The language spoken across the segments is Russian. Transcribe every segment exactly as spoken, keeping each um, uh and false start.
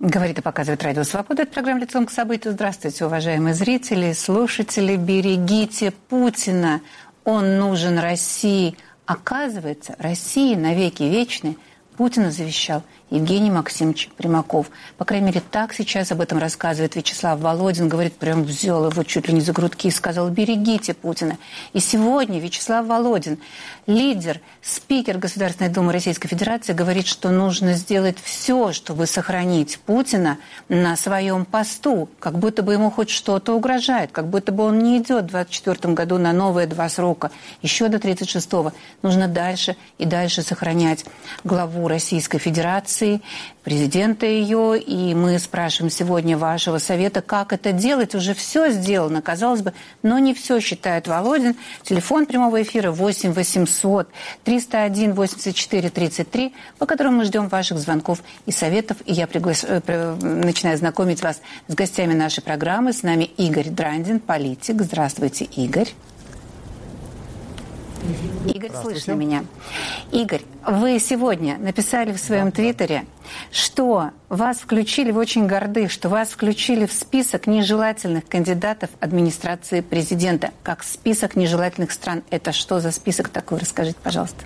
Говорит и показывает Радио Свобода. Это программа «Лицом к событию». Здравствуйте, уважаемые зрители, слушатели. Берегите Путина. Он нужен России. Оказывается, России навеки вечны Путину завещал Евгений Максимович Примаков. По крайней мере, так сейчас об этом рассказывает Вячеслав Володин. Говорит, прям взял его чуть ли не за грудки и сказал: берегите Путина. И сегодня Вячеслав Володин, лидер, спикер Государственной Думы Российской Федерации, говорит, что нужно сделать все, чтобы сохранить Путина на своем посту. Как будто бы ему хоть что-то угрожает. Как будто бы он не идет в двадцать четвёртом году на новые два срока. Еще до тридцать шестого. Нужно дальше и дальше сохранять главу Российской Федерации, президента ее, и мы спрашиваем сегодня вашего совета, как это делать. Уже все сделано, казалось бы, но не все, считает Володин. Телефон прямого эфира восемь восемьсот триста один восемьдесят четыре тридцать три, по которому мы ждем ваших звонков и советов. И я приглас... начинаю знакомить вас с гостями нашей программы. С нами Игорь Драндин, политик. Здравствуйте, Игорь. Игорь, слышно меня? Игорь, вы сегодня написали в своем твиттере, что вас включили, вы очень горды, что вас включили в список нежелательных кандидатов администрации президента. Как список нежелательных стран. Это что за список такой? Расскажите, пожалуйста.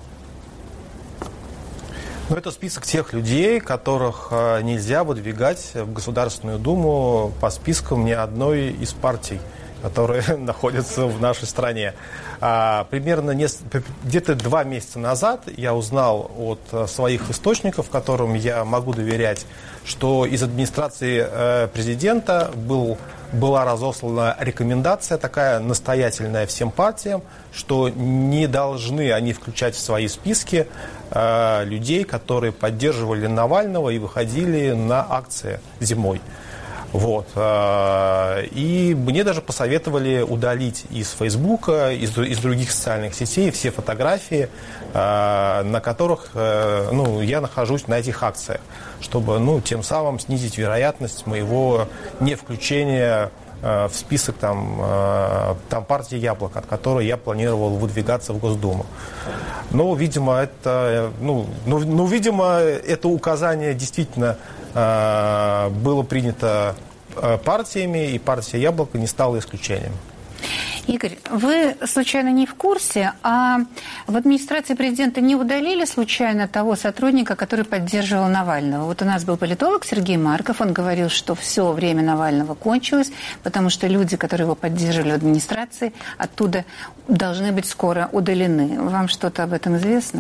Ну, это список тех людей, которых нельзя выдвигать в Государственную Думу по спискам ни одной из партий, которые находятся в нашей стране. А, примерно не, где-то два месяца назад я узнал от своих источников, которым я могу доверять, что из администрации э, президента был, была разослана рекомендация такая настоятельная всем партиям, что не должны они включать в свои списки э, людей, которые поддерживали Навального и выходили на акции зимой. Вот. И мне даже посоветовали удалить из Фейсбука, из, из других социальных сетей все фотографии, на которых ну, я нахожусь на этих акциях, чтобы ну, тем самым снизить вероятность моего невключения в список там, там партии «Яблоко», от которой я планировал выдвигаться в Госдуму. Но, видимо, это, ну, ну, ну, видимо, это указание действительно было принято партиями, и партия «Яблоко» не стала исключением. Игорь, вы случайно не в курсе, а в администрации президента не удалили случайно того сотрудника, который поддерживал Навального? Вот у нас был политолог Сергей Марков, он говорил, что все время Навального кончилось, потому что люди, которые его поддерживали в администрации, оттуда должны быть скоро удалены. Вам что-то об этом известно?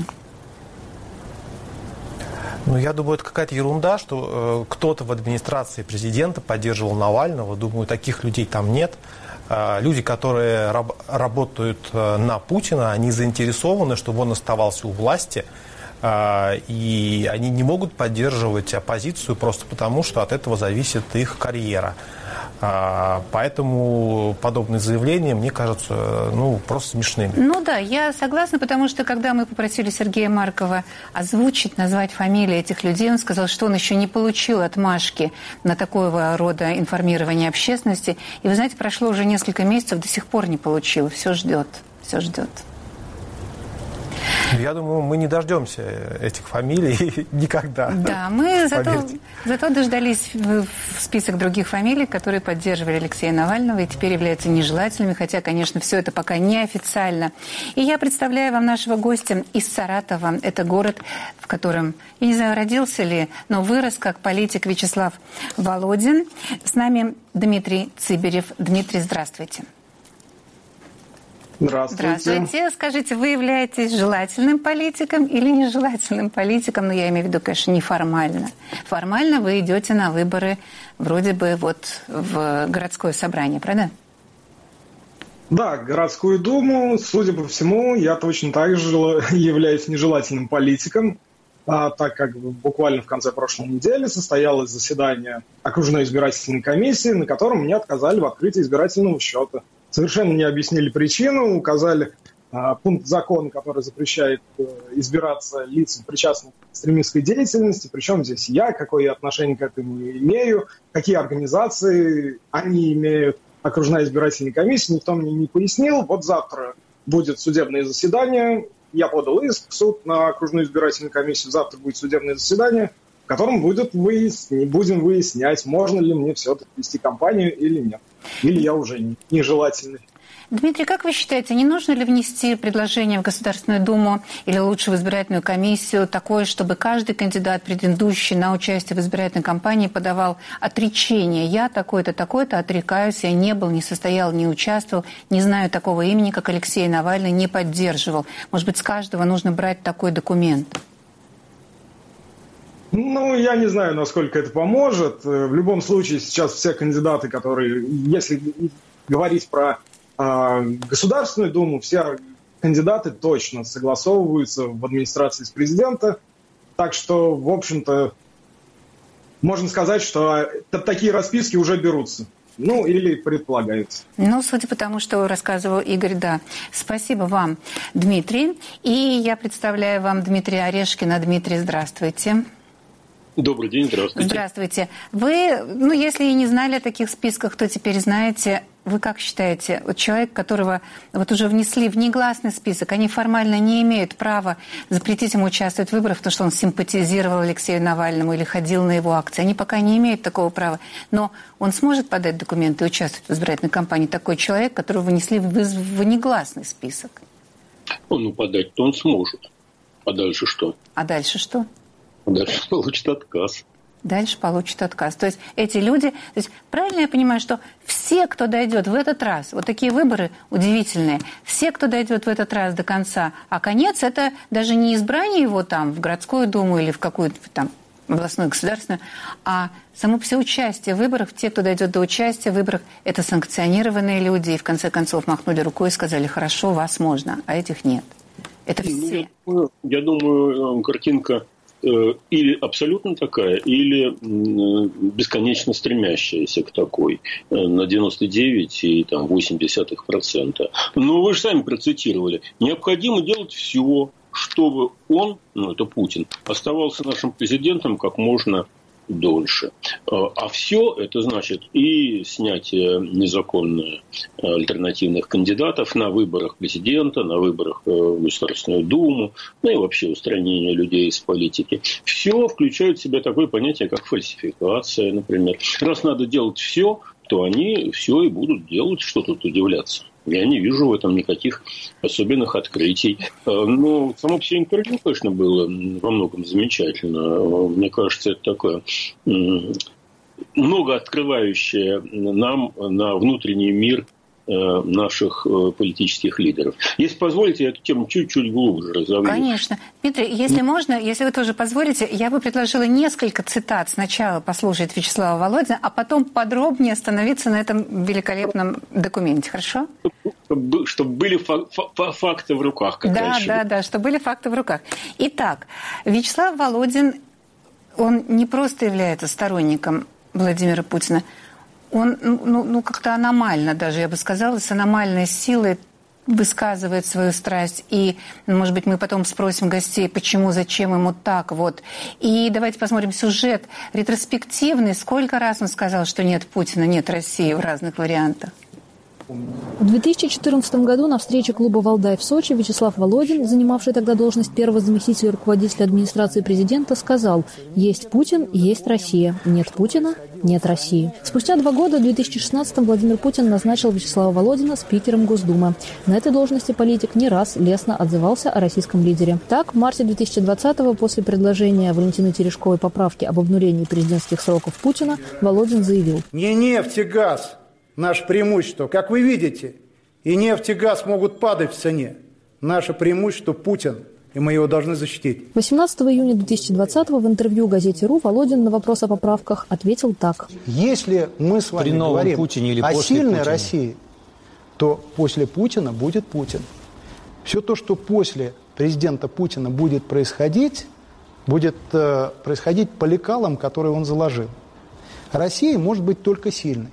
Ну, я думаю, это какая-то ерунда, что э, кто-то в администрации президента поддерживал Навального. Думаю, таких людей там нет. Э, люди, которые раб- работают э, на Путина, они заинтересованы, чтобы он оставался у власти. Э, и они не могут поддерживать оппозицию просто потому, что от этого зависит их карьера. Э, поэтому подобные заявления, мне кажутся, ну, просто смешными. Ну да, я согласна, потому что когда мы попросили Сергея Маркова озвучить, назвать фамилии этих людей, он сказал, что он еще не получил отмашки на такого рода информирование общественности. И вы знаете, прошло уже несколько месяцев, до сих пор не получил. Все ждет, все ждет. Я думаю, мы не дождемся этих фамилий никогда. Да, мы зато, зато дождались в список других фамилий, которые поддерживали Алексея Навального и теперь являются нежелательными, хотя, конечно, все это пока неофициально. И я представляю вам нашего гостя из Саратова. Это город, в котором, я не знаю, родился ли, но вырос как политик Вячеслав Володин. С нами Дмитрий Цыберев. Дмитрий, здравствуйте. Здравствуйте. Здравствуйте. Скажите, вы являетесь желательным политиком или нежелательным политиком? Ну, я имею в виду, конечно, неформально. Формально вы идете на выборы вроде бы вот в городское собрание, правда? Да, городскую думу, судя по всему, я точно так же являюсь нежелательным политиком, а, так как буквально в конце прошлой недели состоялось заседание окружной избирательной комиссии, на котором мне отказали в открытии избирательного счета. Совершенно не объяснили причину, указали а, пункт закона, который запрещает а, избираться лицам, причастным к экстремистской деятельности. Причем здесь я, какое я отношение к этому имею, какие организации они имеют. Окружная избирательная комиссия, никто мне не пояснил. Вот завтра будет судебное заседание. Я подал иск в суд на окружную избирательную комиссию. Завтра будет судебное заседание. в котором будет выяс... будем выяснять, можно ли мне все-таки вести кампанию или нет. Или я уже нежелательный. Дмитрий, как вы считаете, не нужно ли внести предложение в Государственную Думу или лучше в избирательную комиссию такое, чтобы каждый кандидат, претендующий на участие в избирательной кампании, подавал отречение? Я такой-то, такой-то отрекаюсь, я не был, не состоял, не участвовал, не знаю такого имени, как Алексей Навальный, не поддерживал. Может быть, с каждого нужно брать такой документ? Ну, я не знаю, насколько это поможет. В любом случае, сейчас все кандидаты, которые, если говорить про Государственную Думу, все кандидаты точно согласовываются в администрации с президента. Так что, в общем-то, можно сказать, что такие расписки уже берутся. Ну, или предполагаются. Ну, судя по тому, что рассказывал Игорь, да. Спасибо вам, Дмитрий. И я представляю вам Дмитрия Орешкина. Дмитрий, здравствуйте. Добрый день, здравствуйте. Здравствуйте. Вы, ну, если и не знали о таких списках, то теперь знаете. Вы как считаете, вот человек, которого вот уже внесли в негласный список, они формально не имеют права запретить ему участвовать в выборах, потому что он симпатизировал Алексею Навальному или ходил на его акции. Они пока не имеют такого права. Но он сможет подать документы и участвовать в избирательной кампании? Такой человек, которого внесли в, в негласный список. Ну, подать-то он сможет. А дальше что? А дальше что? А дальше получит отказ. Дальше получит отказ. То есть эти люди... То есть правильно я понимаю, что все, кто дойдет в этот раз, вот такие выборы удивительные, все, кто дойдет в этот раз до конца, а конец – это даже не избрание его там в городскую думу или в какую-то там областную, государственную, а само все участие в выборах, те, кто дойдет до участия в выборах, это санкционированные люди, и в конце концов махнули рукой и сказали: хорошо, вас можно, а этих нет. Это все. Ну, я, я думаю, картинка или абсолютно такая, или бесконечно стремящаяся к такой, на девяносто девять и восемь десятых процента. Но вы же сами процитировали. Необходимо делать все, чтобы он, ну это Путин, оставался нашим президентом как можно дольше. А все это значит и снятие незаконно альтернативных кандидатов на выборах президента, на выборах в Государственную Думу, ну и вообще устранение людей из политики. Все включает в себя такое понятие, как фальсификация, например. Раз надо делать все, то они все и будут делать, что тут удивляться. Я не вижу в этом никаких особенных открытий. Но само все интервью, конечно, было во многом замечательно. Мне кажется, это такое много открывающее нам на внутренний мир наших политических лидеров. Если позволите, я эту тему чуть-чуть глубже разовью. Конечно. Дмитрий, если можно, если вы тоже позволите, я бы предложила несколько цитат сначала послушать Вячеслава Володина, а потом подробнее остановиться на этом великолепном документе. Хорошо? Чтобы были факты в руках, как да, раньше. Да, да, да, чтобы были факты в руках. Итак, Вячеслав Володин, он не просто является сторонником Владимира Путина, он ну, ну, как-то аномально даже, я бы сказала, с аномальной силой высказывает свою страсть. И, может быть, мы потом спросим гостей, почему, зачем ему так вот. И давайте посмотрим сюжет ретроспективный. Сколько раз он сказал, что нет Путина, нет России в разных вариантах? В две тысячи четырнадцатом году на встрече клуба «Валдай» в Сочи Вячеслав Володин, занимавший тогда должность первого заместителя руководителя администрации президента, сказал: «Есть Путин, есть Россия. Нет Путина, нет России». Спустя два года, в две тысячи шестнадцатом, Владимир Путин назначил Вячеслава Володина спикером Госдумы. На этой должности политик не раз лестно отзывался о российском лидере. Так, в марте две тысячи двадцатого, после предложения Валентины Терешковой поправки об обнулении президентских сроков Путина, Володин заявил: «Не нефть и газ наше преимущество. Как вы видите, и нефть, и газ могут падать в цене. Наше преимущество – Путин, и мы его должны защитить». восемнадцатого июня две тысячи двадцатого в интервью газете «Ру» Володин на вопрос о поправках ответил так: «Если мы с вами говорим Путине или о сильной Путина? России, то после Путина будет Путин. Все то, что после президента Путина будет происходить, будет э, происходить по лекалам, которые он заложил. Россия может быть только сильной.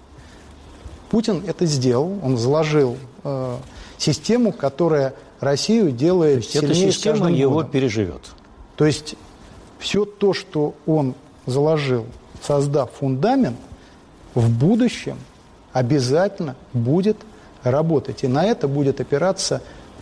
Путин это сделал, он заложил э, систему, которая Россию делает сильнее. Эта система его переживет. То есть все то, что он заложил, создав фундамент, в будущем обязательно будет работать. И на это будет опираться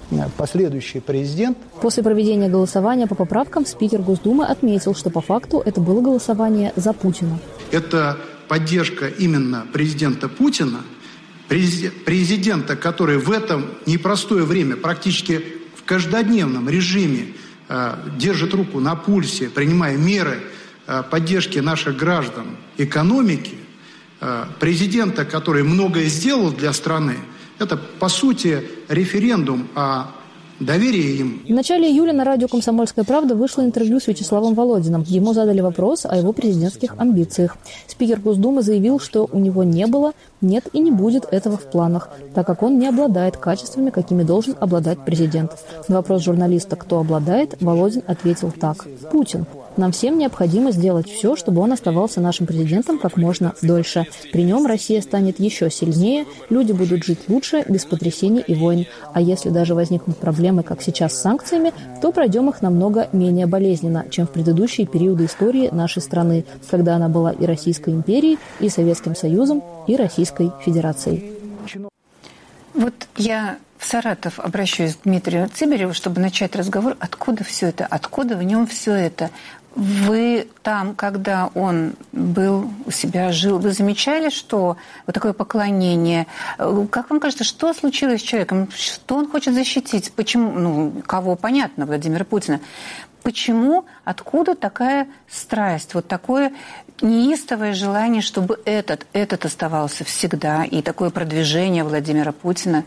последующий президент. После проведения голосования по поправкам спикер Госдумы отметил, что по факту это было голосование за Путина. Это поддержка именно президента Путина, президента, который в этом непростое время практически в каждодневном режиме э, держит руку на пульсе, принимая меры э, поддержки наших граждан, экономики, э, президента, который многое сделал для страны. Это, по сути, референдум о доверие им. В начале июля на радио «Комсомольская правда» вышло интервью с Вячеславом Володиным. Ему задали вопрос о его президентских амбициях. Спикер Госдумы заявил, что у него не было, нет и не будет этого в планах, так как он не обладает качествами, какими должен обладать президент. На вопрос журналиста, кто обладает, Володин ответил так: Путин. Нам всем необходимо сделать все, чтобы он оставался нашим президентом как можно дольше. При нем Россия станет еще сильнее, люди будут жить лучше, без потрясений и войн. А если даже возникнут проблемы, как сейчас с санкциями, то пройдем их намного менее болезненно, чем в предыдущие периоды истории нашей страны, когда она была и Российской империей, и Советским Союзом, и Российской Федерацией. Вот я в Саратов обращаюсь к Дмитрию Цыбареву, чтобы начать разговор. Откуда все это? Откуда в нем все это? Вы там, когда он был у себя, жил, вы замечали, что вот такое поклонение? Как вам кажется, что случилось с человеком? Что он хочет защитить? Почему? Ну, кого? Понятно, Владимира Путина. Почему? Откуда такая страсть? Вот такое неистовое желание, чтобы этот, этот оставался всегда, и такое продвижение Владимира Путина?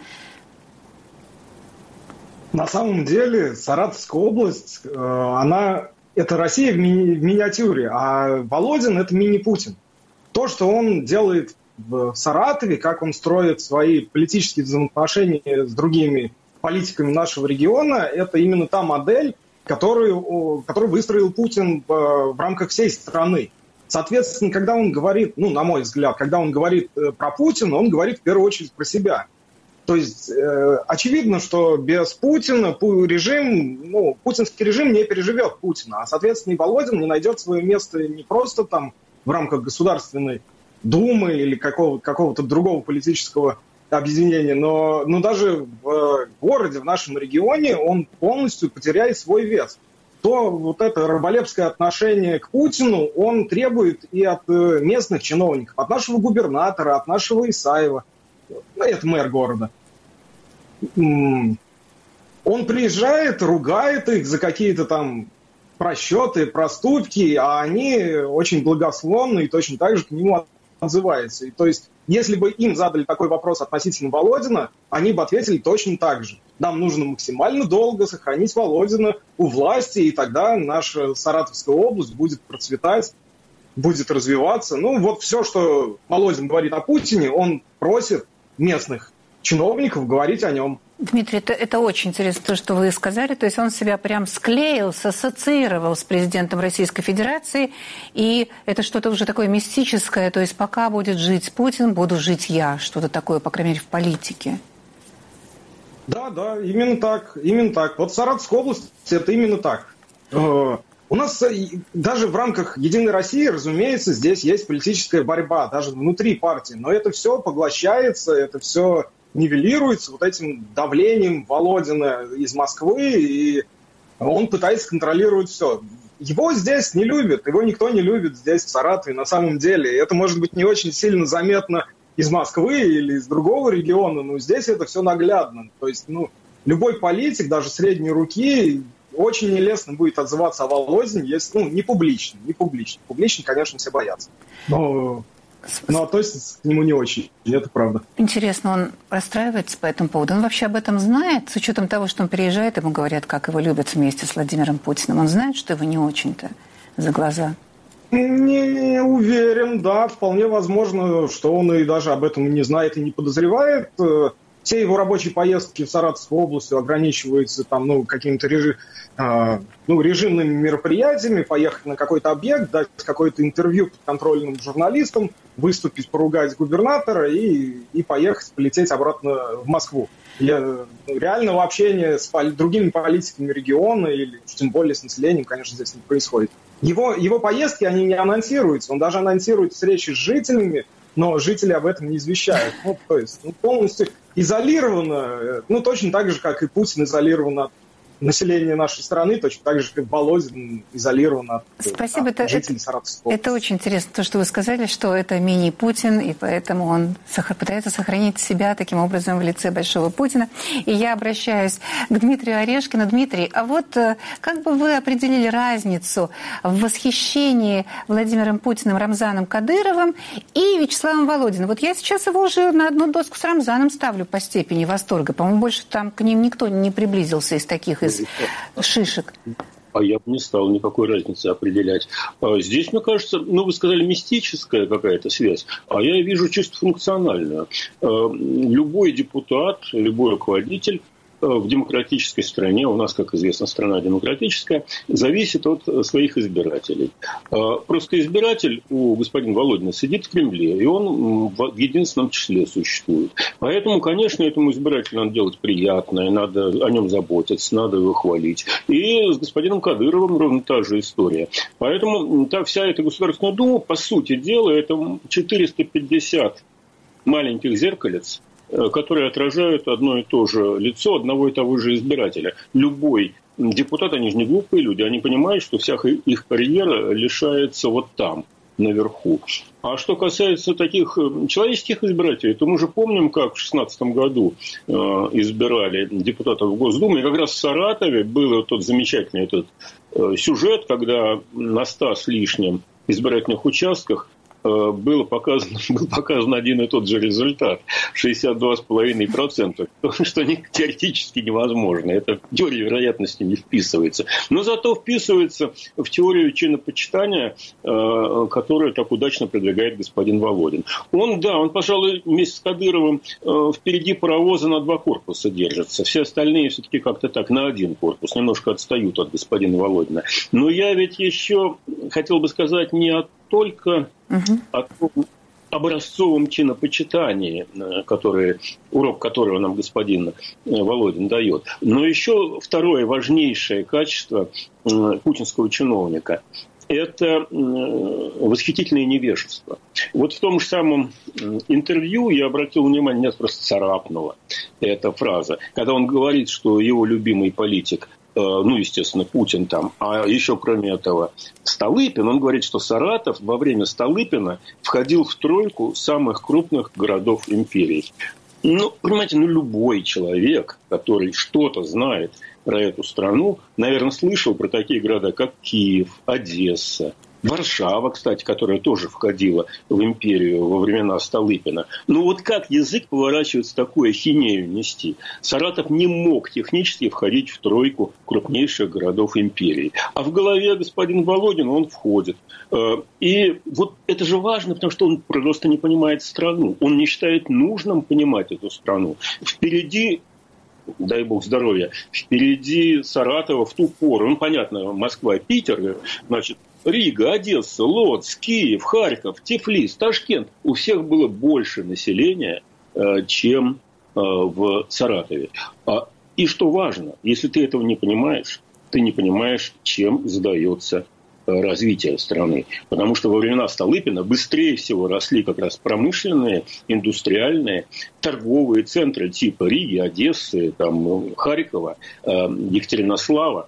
На самом деле Саратовская область, она... Это Россия в, ми- в миниатюре, а Володин – это мини-Путин. То, что он делает в Саратове, как он строит свои политические взаимоотношения с другими политиками нашего региона, это именно та модель, которую, которую выстроил Путин в, в рамках всей страны. Соответственно, когда он говорит, ну, на мой взгляд, когда он говорит про Путина, он говорит в первую очередь про себя. То есть э, очевидно, что без Путина режим, ну, путинский режим не переживет Путина, а, соответственно, и Володин не найдет свое место не просто там в рамках Государственной Думы или какого- какого-то другого политического объединения, но, но даже в городе, в нашем регионе он полностью потеряет свой вес. То вот это раболепское отношение к Путину он требует и от местных чиновников, от нашего губернатора, от нашего Исаева. Это мэр города. Он приезжает, ругает их за какие-то там просчеты, проступки, а они очень благословны и точно так же к нему отзываются. И то есть, если бы им задали такой вопрос относительно Володина, они бы ответили точно так же. Нам нужно максимально долго сохранить Володина у власти, и тогда наша Саратовская область будет процветать, будет развиваться. Ну, вот все, что Володин говорит о Путине, он просит местных чиновников говорить о нем. Дмитрий, это, это очень интересно, то, что вы сказали. То есть он себя прям склеил, ассоциировал с президентом Российской Федерации, и это что-то уже такое мистическое. То есть пока будет жить Путин, буду жить я. Что-то такое, по крайней мере, в политике. Да, да, именно так. Именно так. Вот Саратовская область – это именно так. У нас даже в рамках «Единой России», разумеется, здесь есть политическая борьба, даже внутри партии. Но это все поглощается, это все нивелируется вот этим давлением Володина из Москвы, и он пытается контролировать все. Его здесь не любят, его никто не любит здесь, в Саратове, на самом деле. Это может быть не очень сильно заметно из Москвы или из другого региона, но здесь это все наглядно. То есть, ну, любой политик, даже средней руки, очень нелестно будет отзываться о Володине, если, ну, не публично, не публично. Публично, конечно, все боятся. Но, но относятся к нему не очень, это правда. Интересно, он расстраивается по этому поводу? Он вообще об этом знает, с учетом того, что он приезжает, ему говорят, как его любят вместе с Владимиром Путиным. Он знает, что его не очень-то за глаза? Не уверен, да. Вполне возможно, что он и даже об этом не знает и не подозревает. Все его рабочие поездки в Саратовскую область ограничиваются там, ну, какими-то режи... а, ну, режимными мероприятиями, поехать на какой-то объект, дать какое-то интервью подконтрольным журналистам, выступить, поругать губернатора и, и поехать, полететь обратно в Москву. Я, реального общения с поли... другими политиками региона или тем более с населением, конечно, здесь не происходит. Его, его поездки, они не анонсируются. Он даже анонсирует встречи с жителями, но жители об этом не извещают. Ну, то есть, ну, полностью... изолировано, ну, точно так же, как и Путин изолирован от население нашей страны, точно так же, как Володин изолирован от, Спасибо, от это, жителей Саратовской области. Это очень интересно, то, что вы сказали, что это мини-Путин, и поэтому он пытается сохранить себя таким образом в лице большого Путина. И я обращаюсь к Дмитрию Орешкину. Дмитрий, а вот как бы вы определили разницу в восхищении Владимиром Путиным, Рамзаном Кадыровым и Вячеславом Володиным? Вот я сейчас его уже на одну доску с Рамзаном ставлю по степени восторга. По-моему, больше там к ним никто не приблизился из таких из шишек. А я бы не стал никакой разницы определять. Здесь, мне кажется, ну, вы сказали, мистическая какая-то связь, а я вижу чисто функциональную. Любой депутат, любой руководитель в демократической стране, у нас, как известно, страна демократическая, зависит от своих избирателей. Просто избиратель у господина Володина сидит в Кремле, и он в единственном числе существует. Поэтому, конечно, этому избирателю надо делать приятное, надо о нем заботиться, надо его хвалить. И с господином Кадыровым ровно та же история. Поэтому та, вся эта Государственная Дума, по сути дела, это четыреста пятьдесят маленьких зеркалец, которые отражают одно и то же лицо одного и того же избирателя. Любой депутат, они же не глупые люди, они понимают, что вся их карьера лишается вот там, наверху. А что касается таких человеческих избирателей, то мы же помним, как в шестнадцатом году э, избирали депутатов в Госдуму, и как раз в Саратове был тот замечательный этот э, сюжет, когда на ста с лишним избирательных участках было показано, был показан один и тот же результат – шестьдесят два целых пять десятых процента, что теоретически невозможно. Это в теорию вероятности не вписывается. Но зато вписывается в теорию чинопочитания, которую так удачно продвигает господин Володин. Он, да, он, пожалуй, вместе с Кадыровым впереди паровоза на два корпуса держится. Все остальные все-таки как-то так на один корпус, немножко отстают от господина Володина. Но я ведь еще хотел бы сказать не о только угу. о том образцовом чинопочитании, который, урок которого нам господин Володин дает. Но еще второе важнейшее качество путинского чиновника – это восхитительное невежество. Вот в том же самом интервью я обратил внимание, меня просто царапнула эта фраза, когда он говорит, что его любимый политик, ну, естественно, Путин там, а еще кроме этого Столыпин, он говорит, что Саратов во время Столыпина входил в тройку самых крупных городов империи. Ну, понимаете, ну, любой человек, который что-то знает про эту страну, наверное, слышал про такие города, как Киев, Одесса, Варшава, кстати, которая тоже входила в империю во времена Столыпина. Ну вот как язык поворачивается такую ахинею нести? Саратов не мог технически входить в тройку крупнейших городов империи. А в голове господина Володина он входит. И вот это же важно, потому что он просто не понимает страну. Он не считает нужным понимать эту страну. Впереди, дай бог здоровья, впереди Саратова в ту пору, ну понятно, Москва, Питер, значит, Рига, Одесса, Лодзь, Киев, Харьков, Тифлис, Ташкент. У всех было больше населения, чем в Саратове. И что важно, если ты этого не понимаешь, ты не понимаешь, чем задается развитие страны. Потому что во времена Столыпина быстрее всего росли как раз промышленные, индустриальные, торговые центры типа Риги, Одессы, там, Харькова, Екатеринослава.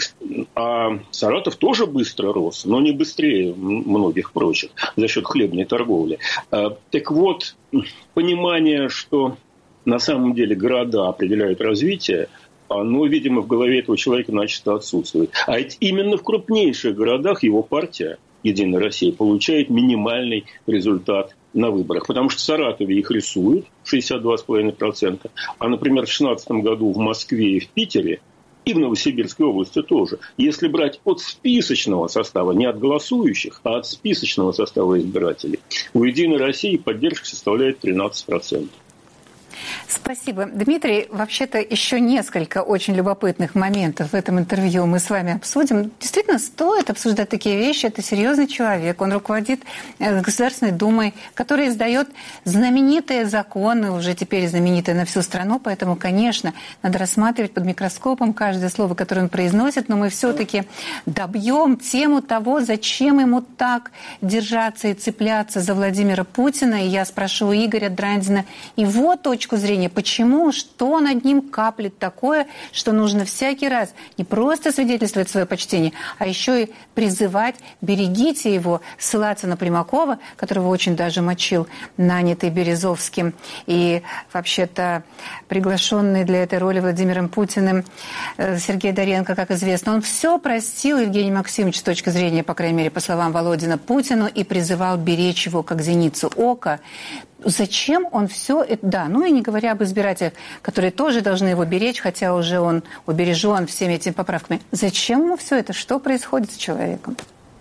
А Саратов тоже быстро рос, но не быстрее многих прочих за счет хлебной торговли. Так вот, понимание, что на самом деле города определяют развитие, оно, видимо, в голове этого человека начисто отсутствует. А ведь именно в крупнейших городах его партия «Единая Россия» получает минимальный результат на выборах. Потому что в Саратове их рисуют шестьдесят два целых пять десятых процента. А, например, в две тысячи шестнадцатом году в Москве и в Питере, и в Новосибирской области тоже, если брать от списочного состава, не от голосующих, а от списочного состава избирателей, у «Единой России» поддержка составляет тринадцать процентов. Спасибо. Дмитрий, вообще-то еще несколько очень любопытных моментов в этом интервью мы с вами обсудим. Действительно, стоит обсуждать такие вещи. Это серьезный человек. Он руководит Государственной Думой, который издает знаменитые законы, уже теперь знаменитые на всю страну. Поэтому, конечно, надо рассматривать под микроскопом каждое слово, которое он произносит. Но мы все-таки добьем тему того, зачем ему так держаться и цепляться за Владимира Путина. И я спрошу у Игоря Драндина его точку зрения. движение. Почему? Что над ним каплет такое, что нужно всякий раз не просто свидетельствовать свое почтение, а еще и призывать, берегите его, ссылаться на Примакова, которого очень даже мочил нанятый Березовским и вообще-то приглашенный для этой роли Владимиром Путиным Сергей Доренко, как известно. Он все простил Евгений Максимович с точки зрения, по крайней мере, по словам Володина, Путину и призывал беречь его как зеницу ока. Зачем он все это... Да, ну и не говоря об избирателях, которые тоже должны его беречь, хотя уже он убережен всеми этими поправками. Зачем ему все это? Что происходит с человеком?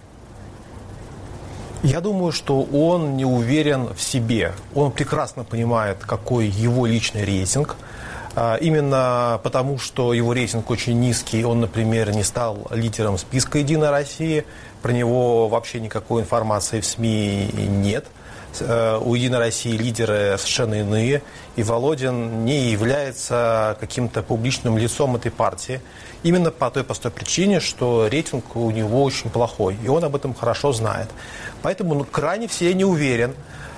Я думаю, что он не уверен в себе. Он прекрасно понимает, какой его личный рейтинг. Именно потому, что его рейтинг очень низкий, он, например, не стал лидером списка «Единой России». Про него вообще никакой информации в СМИ нет. У «Единой России» лидеры совершенно иные. И Володин не является каким-то публичным лицом этой партии. Именно по той простой причине, что рейтинг у него очень плохой. И он об этом хорошо знает. Поэтому он крайне в себе не уверен.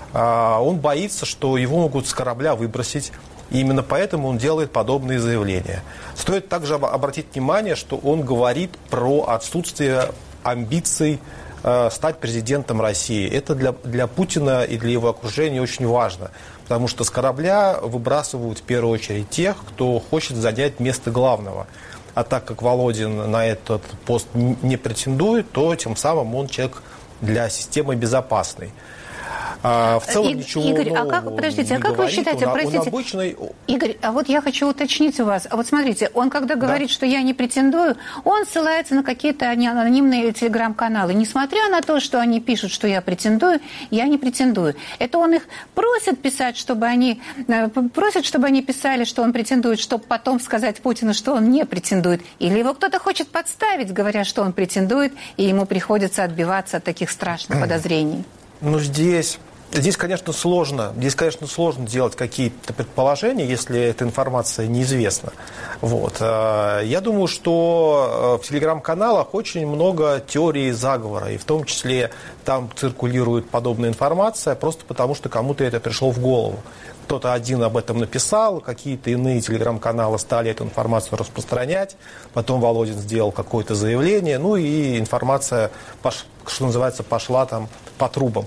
Он боится, что его могут с корабля выбросить. И именно поэтому он делает подобные заявления. Стоит также обратить внимание, что он говорит про отсутствие амбиций э, стать президентом России. Это для, для Путина и для его окружения очень важно. Потому что с корабля выбрасывают в первую очередь тех, кто хочет занять место главного. А так как Володин на этот пост не претендует, то тем самым он человек для системы безопасный. А, в целом И, ничего Игорь, нового а как, подождите, не а как говорит. вы считаете, он, простите, он обычный... Игорь, а вот я хочу уточнить у вас, а вот смотрите, он когда говорит, да. что я не претендую, он ссылается на какие-то анонимные телеграм-каналы, несмотря на то, что они пишут, что я претендую, я не претендую. Это он их просит писать, чтобы они, просит, чтобы они писали, что он претендует, чтобы потом сказать Путину, что он не претендует, или его кто-то хочет подставить, говоря, что он претендует, и ему приходится отбиваться от таких страшных подозрений. Ну, здесь... Здесь, конечно, сложно, здесь, конечно, сложно делать какие-то предположения, если эта информация неизвестна. Вот. Я думаю, что в телеграм-каналах очень много теорий заговора, и в том числе там циркулирует подобная информация, просто потому что кому-то это пришло в голову. Кто-то один об этом написал, какие-то иные телеграм-каналы стали эту информацию распространять, потом Володин сделал какое-то заявление, ну и информация, что называется, пошла там по трубам.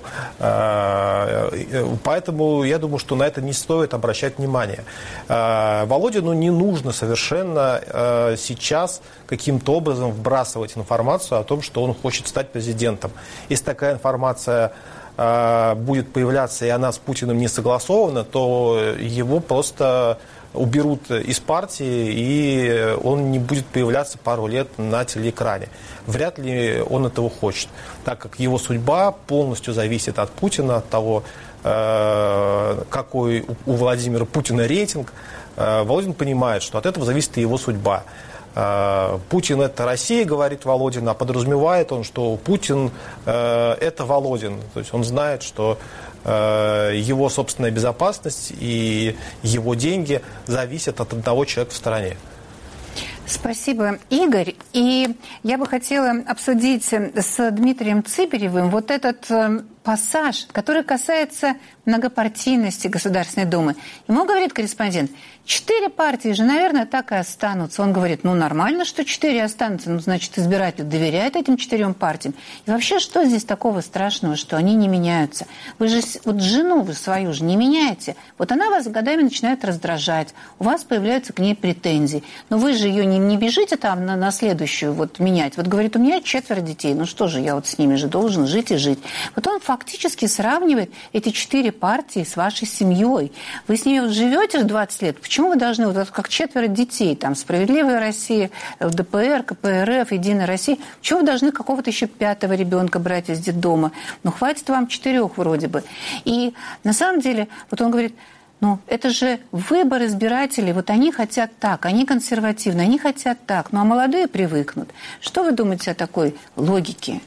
Поэтому я думаю, что на это не стоит обращать внимание. Володину не нужно совершенно сейчас каким-то образом вбрасывать информацию о том, что он хочет стать президентом. Если такая информация будет появляться, и она с Путиным не согласована, то его просто уберут из партии, и он не будет появляться пару лет на телеэкране. Вряд ли он этого хочет, так как его судьба полностью зависит от Путина, от того, какой у Владимира Путина рейтинг. Володин понимает, что от этого зависит и его судьба. Путин – это Россия, говорит Володин, а подразумевает он, что Путин э, – это Володин. То есть он знает, что э, его собственная безопасность и его деньги зависят от одного человека в стране. Спасибо, Игорь. И я бы хотела обсудить с Дмитрием Цыберевым вот этот пассаж, который касается многопартийности Государственной Думы. Ему говорит корреспондент, четыре партии же, наверное, так и останутся. Он говорит, ну нормально, что четыре останутся, ну значит избиратель доверяет этим четырем партиям. И вообще, что здесь такого страшного, что они не меняются? Вы же вот жену вы свою же не меняете. Вот она вас годами начинает раздражать, у вас появляются к ней претензии. Но вы же ее не, не бежите там на, на следующую вот менять. Вот говорит, у меня четверо детей, ну что же, я вот с ними же должен жить и жить. Вот он фактически сравнивает эти четыре партии с вашей семьей. Вы с ними вот живете двадцать лет, почему вы должны, вот как четверо детей, там, «Справедливая Россия», ЛДПР, КПРФ, «Единая Россия», почему вы должны какого-то еще пятого ребенка брать из детдома? Ну, хватит вам четырех вроде бы. И на самом деле, вот он говорит, ну, это же выбор избирателей, вот они хотят так, они консервативны, они хотят так, ну, а молодые привыкнут. Что вы думаете о такой логике?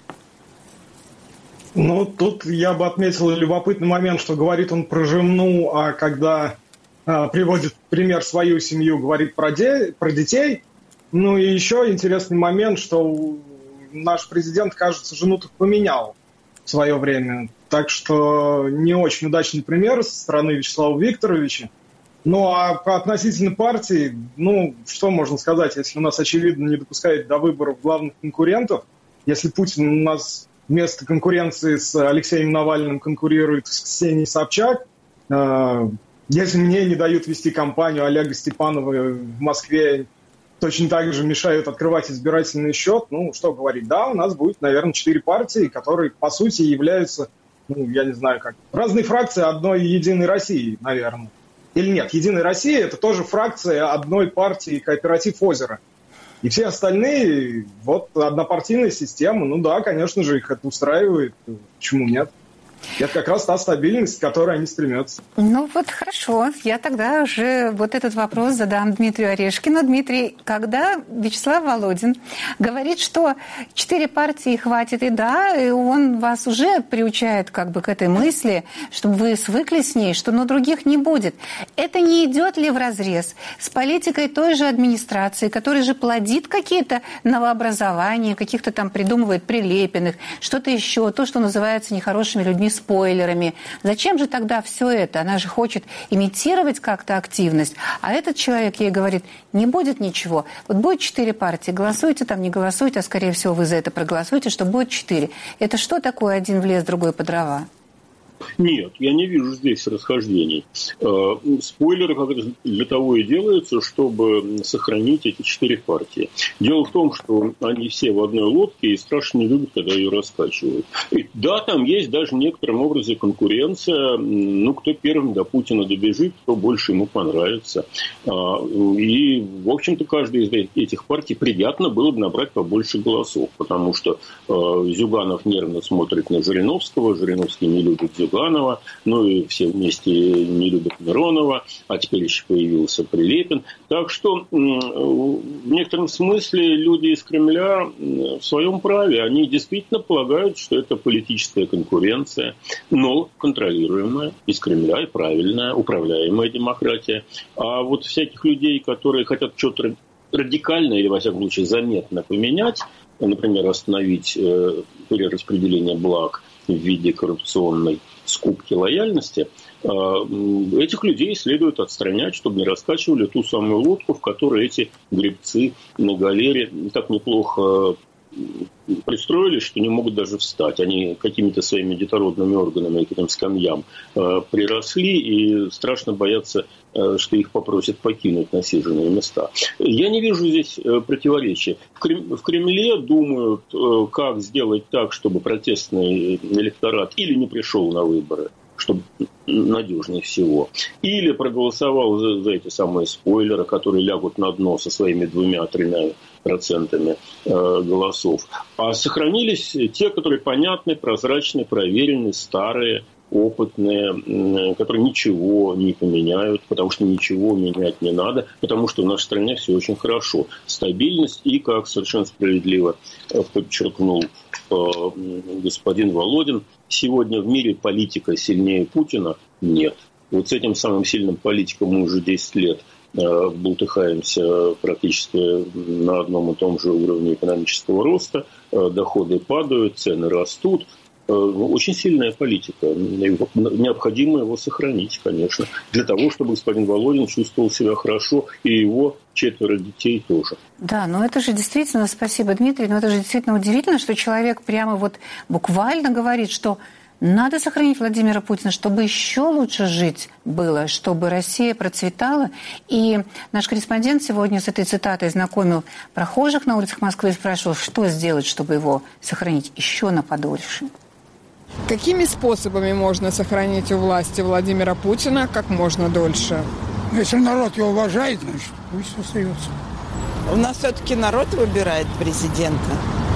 Ну, тут я бы отметил любопытный момент, что говорит он про жену, а когда а, приводит пример свою семью, говорит про, де- про детей. Ну, и еще интересный момент, что наш президент, кажется, жену-то поменял в свое время. Так что не очень удачный пример со стороны Вячеслава Викторовича. Ну, а по относительно партии, ну, что можно сказать, если у нас, очевидно, не допускает до выборов главных конкурентов, если Путин у нас вместо конкуренции с Алексеем Навальным конкурирует с Ксенией Собчак, э, если мне не дают вести кампанию Олега Степанова в Москве, точно так же мешают открывать избирательный счет, ну, что говорить, да, у нас будет, наверное, четыре партии, которые, по сути, являются, ну, я не знаю как, разные фракции одной Единой России, наверное. Или нет, Единая Россия – это тоже фракция одной партии «Кооператив Озеро». И все остальные, вот однопартийная система, ну да, конечно же, их это устраивает, почему нет? Это как раз та стабильность, к которой они стремятся. Ну вот хорошо, я тогда уже вот этот вопрос задам Дмитрию Орешкину. Дмитрий, когда Вячеслав Володин говорит, что четыре партии хватит, и да, и он вас уже приучает как бы к этой мысли, чтобы вы свыкли с ней, что но других не будет. Это не идет ли вразрез с политикой той же администрации, которая же плодит какие-то новообразования, каких-то там придумывает Прилепиных, что-то еще, то, что называется нехорошими людьми, спойлерами. Зачем же тогда все это? Она же хочет имитировать как-то активность. А этот человек ей говорит, не будет ничего. Вот будет четыре партии, голосуйте там, не голосуйте, а скорее всего вы за это проголосуете, что будет четыре. Это что такое один в лес, другой по дрова? Нет, я не вижу здесь расхождений. Спойлеры как раз для того и делаются, чтобы сохранить эти четыре партии. Дело в том, что они все в одной лодке и страшно не любят, когда ее раскачивают. И да, там есть даже в некотором образе конкуренция. Ну, кто первым до Путина добежит, кто больше ему понравится. И, в общем-то, каждой из этих партий приятно было бы набрать побольше голосов, потому что Зюганов нервно смотрит на Жириновского, Жириновский не любит Зюганова. Зюганова, ну и все вместе не любят Миронова, а теперь еще появился Прилепин. Так что в некотором смысле люди из Кремля в своем праве. Они действительно полагают, что это политическая конкуренция, но контролируемая из Кремля и правильная, управляемая демократия. А вот всяких людей, которые хотят что-то радикально или, во всяком случае, заметно поменять, например, остановить перераспределение благ в виде коррупционной скупки лояльности, этих людей следует отстранять, чтобы не раскачивали ту самую лодку, в которой эти гребцы на галере так неплохо пристроились, что не могут даже встать. Они какими-то своими детородными органами к этим скамьям э, приросли и страшно боятся, э, что их попросят покинуть насиженные места. Я не вижу здесь э, противоречия. В, Крем- в Кремле думают, э, как сделать так, чтобы протестный электорат или не пришел на выборы, чтобы надежнее всего. Или проголосовал за, за эти самые спойлеры, которые лягут на дно со своими двумя-тремя процентами э, голосов. А сохранились те, которые понятны, прозрачны, проверены, старые, опытные, э, которые ничего не поменяют, потому что ничего менять не надо, потому что в нашей стране все очень хорошо. Стабильность и, как совершенно справедливо э, подчеркнул э, господин Володин, сегодня в мире политика сильнее Путина нет. Вот с этим самым сильным политиком мы уже десять лет э, бултыхаемся практически на одном и том же уровне экономического роста. Э, доходы падают, цены растут. Э, очень сильная политика. Необходимо его сохранить, конечно, для того, чтобы господин Володин чувствовал себя хорошо, и его четверо детей тоже. Да, но это же действительно, спасибо, Дмитрий, но это же действительно удивительно, что человек прямо вот буквально говорит, что надо сохранить Владимира Путина, чтобы еще лучше жить было, чтобы Россия процветала. И наш корреспондент сегодня с этой цитатой знакомил прохожих на улицах Москвы и спрашивал, что сделать, чтобы его сохранить еще на подольше. Какими способами можно сохранить у власти Владимира Путина как можно дольше? Если народ его уважает, значит, пусть остается. У нас все-таки народ выбирает президента.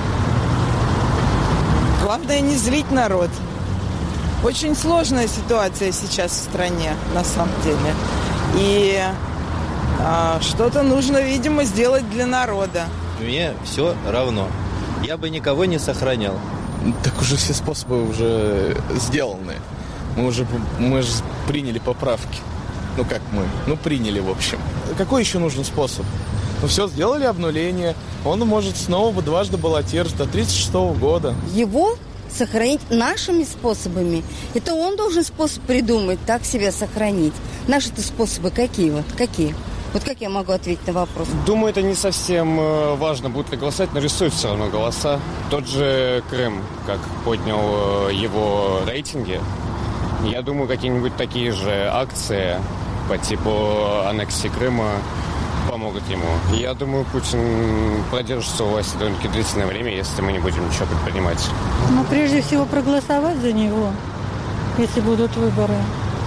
Главное не злить народ. Очень сложная ситуация сейчас в стране, на самом деле. И а, что-то нужно, видимо, сделать для народа. Мне все равно. Я бы никого не сохранял. Так уже все способы уже сделаны. Мы уже мы же приняли поправки. Ну как мы? Ну приняли, в общем. Какой еще нужен способ? Ну все, сделали обнуление. Он может снова дважды баллотироваться до тридцать шестого года. Его сохранить нашими способами. Это он должен способ придумать, так себя сохранить. Наши-то способы какие вот? Какие? Вот как я могу ответить на вопрос? Думаю, это не совсем важно, будут ли голосовать, но рисуют все равно голоса. Тот же Крым, как поднял его рейтинги, я думаю, какие-нибудь такие же акции по типу аннексии Крыма помогут ему. Я думаю, Путин продержится у власти довольно-таки длительное время, если мы не будем ничего предпринимать. Ну, прежде всего, проголосовать за него, если будут выборы.